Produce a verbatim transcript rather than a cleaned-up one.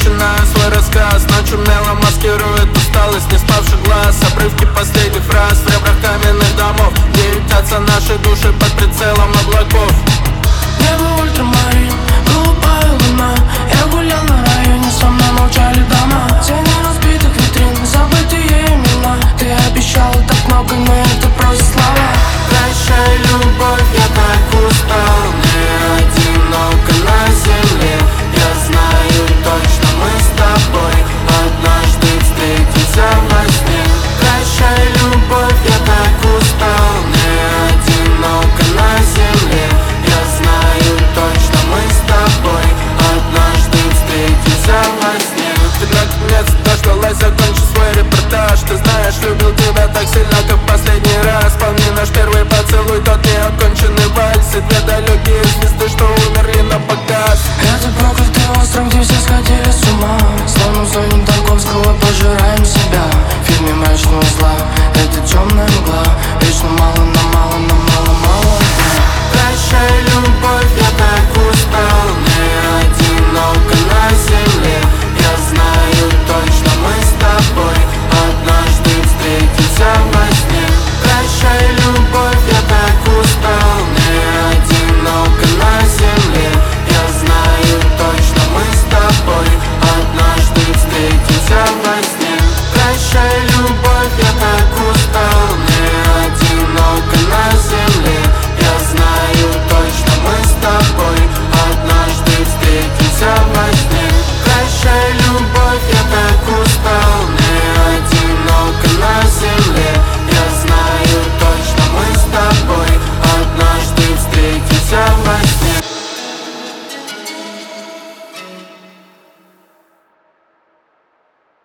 начинаю свой рассказ. Ночь умело маскирует усталость не спавших глаз. Обрывки последних фраз в ребрах каменных домов, где ютятся наши души под прицелом облаков. Небо ультрамарин, голубая луна. Я гулял на районе, со мной молчали дома. Тени разбитых витрин, забытые имена. Ты обещал так много, но это просто слова. Прощай, любовь, я так устал. Мне одиноко на земле. Я знаю точно, мы с тобой однажды встретимся во сне. Прощай, любовь, я так устал. Мне одиноко на земле. Я знаю точно, мы с тобой однажды встретимся во сне. Ты наконец дождалась, закончи свой репортаж. Ты знаешь, любил тебя так сильно, как в последний раз. Помни наш первый поцелуй, тот неоконченный вальс. И две